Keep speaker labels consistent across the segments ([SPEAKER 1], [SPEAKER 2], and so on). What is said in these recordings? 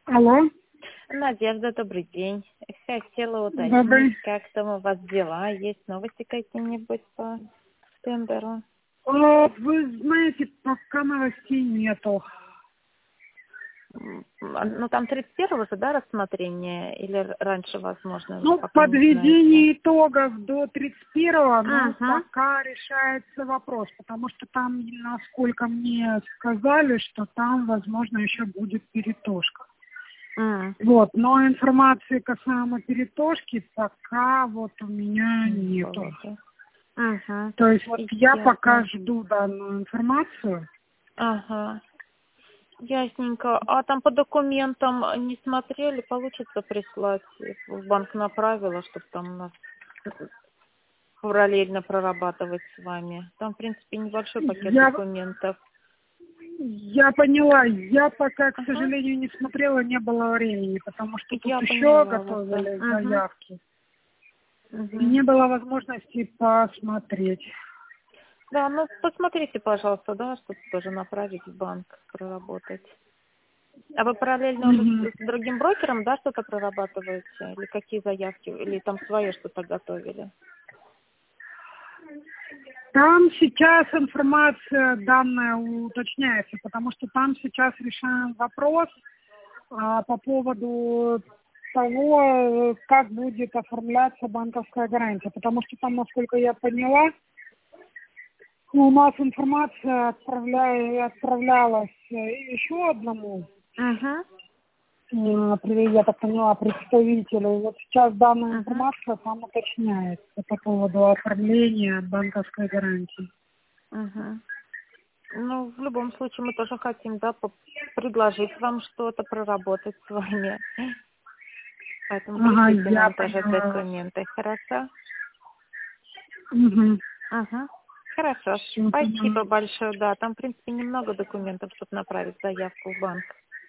[SPEAKER 1] Алло,
[SPEAKER 2] Надежда, добрый день. Хотела
[SPEAKER 1] добрый.
[SPEAKER 2] уточнить, как там у вас дела? Есть новости какие-нибудь по тендеру?
[SPEAKER 1] Вы знаете, пока новостей нету.
[SPEAKER 2] Ну, там 31-го же, да, рассмотрение? Или раньше, возможно, вы
[SPEAKER 1] Ну,
[SPEAKER 2] пока не знаете?
[SPEAKER 1] подведение итогов до 31-го, но
[SPEAKER 2] Угу.
[SPEAKER 1] пока решается вопрос, потому что там, насколько мне сказали, что там, возможно, еще будет перетошка. Вот, но информации касаемо перетошки пока вот у меня
[SPEAKER 2] Не
[SPEAKER 1] нету.
[SPEAKER 2] было, да? Угу.
[SPEAKER 1] То есть вот я пока
[SPEAKER 2] Ясно.
[SPEAKER 1] жду данную информацию.
[SPEAKER 2] Ага. Ясненько. А там по документам не смотрели? Получится прислать? В банк направила, чтобы там у нас параллельно прорабатывать с вами. Там, в принципе, небольшой пакет
[SPEAKER 1] Я
[SPEAKER 2] документов.
[SPEAKER 1] Я поняла. Я пока, к
[SPEAKER 2] Ага.
[SPEAKER 1] сожалению, не смотрела, не было времени, потому что тут
[SPEAKER 2] Я
[SPEAKER 1] еще
[SPEAKER 2] поняла вас, да.
[SPEAKER 1] готовили
[SPEAKER 2] Угу.
[SPEAKER 1] заявки. И
[SPEAKER 2] Угу.
[SPEAKER 1] не было возможности посмотреть.
[SPEAKER 2] Да, ну посмотрите, пожалуйста, да, чтобы тоже направить в банк проработать. А вы параллельно уже
[SPEAKER 1] Мгм.
[SPEAKER 2] с другим брокером, да, что-то прорабатываете? Или какие заявки? Или там свое что-то готовили?
[SPEAKER 1] Там сейчас информация данная уточняется, потому что там сейчас решаем вопрос по поводу того, как будет оформляться банковская гарантия. Потому что там, насколько я поняла, у нас информация отправлялась еще одному,
[SPEAKER 2] Угу.
[SPEAKER 1] я так поняла, представителю. Вот сейчас данная
[SPEAKER 2] Угу.
[SPEAKER 1] информация там уточняется по поводу оформления банковской гарантии.
[SPEAKER 2] Угу. Ну, в любом случае, мы тоже хотим, да, предложить вам что-то, проработать с вами. Поэтому
[SPEAKER 1] Ага,
[SPEAKER 2] пришлите
[SPEAKER 1] я
[SPEAKER 2] нам тоже
[SPEAKER 1] поняла вас.
[SPEAKER 2] документы, хорошо?
[SPEAKER 1] Угу.
[SPEAKER 2] Ага. Хорошо.
[SPEAKER 1] Все поняла.
[SPEAKER 2] Спасибо большое, да. Там, в принципе, немного документов, чтобы направить заявку в банк.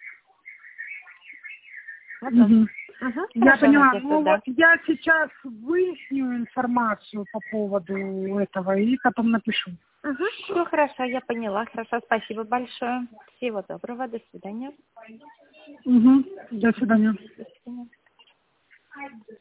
[SPEAKER 2] Вот так.
[SPEAKER 1] Угу.
[SPEAKER 2] Угу.
[SPEAKER 1] Я
[SPEAKER 2] Хорошо,
[SPEAKER 1] поняла.
[SPEAKER 2] Надежда,
[SPEAKER 1] Ну вот
[SPEAKER 2] да.
[SPEAKER 1] я сейчас выясню информацию по поводу этого и потом напишу.
[SPEAKER 2] Угу. Все хорошо, я поняла. Хорошо, спасибо большое. Всего доброго, до свидания.
[SPEAKER 1] Угу. До
[SPEAKER 2] Угу.
[SPEAKER 1] свидания.
[SPEAKER 2] До свидания.